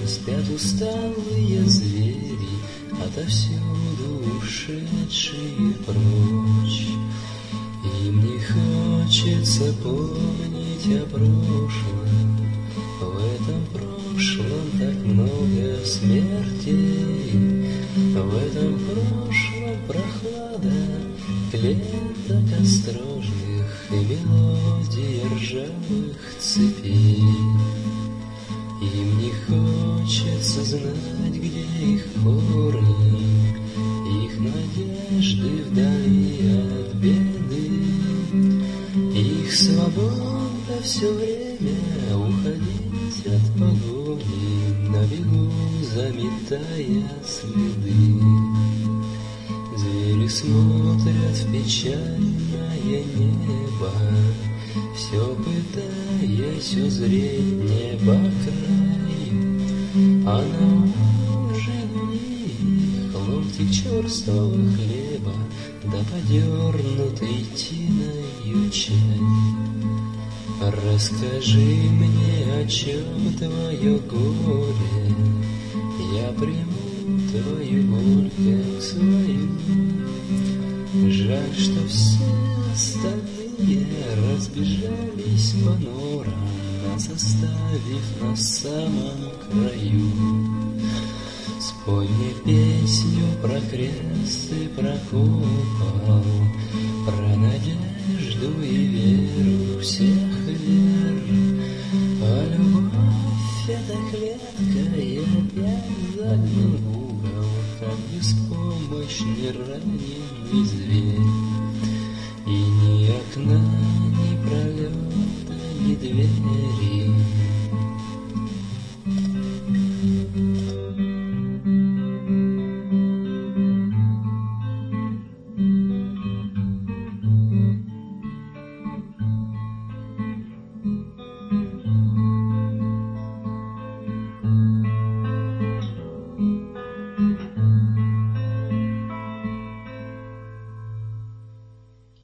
спят усталые звери, отовсюду ушедшие прочь. Им не хочется помнить о прошлом, в этом прошлом так много смертей, в этом прошлом прохлада клеток острожных и мелодия ржавых цепей. Им не хочется знать, где их корни, их надежды вдали от беды, их свобода все время уходить от погони, на бегу заметая следы. Звери смотрят в печальное небо, все пытаясь узреть небо край, а на ужин у них ломтик черствого хлеба да подернутый тиною чай. Расскажи мне, о чем твое горе, я приму твою боль как свою. Жаль, что все остальные разбежались по норам, нас оставив на самом краю. Спой мне песню про крест и про купол, про надежду и веру всех вер. А любовь — это клетка, и опять загнан в угол, как беспомощный раненый зверь. И ни окна, ни пролета, ни двери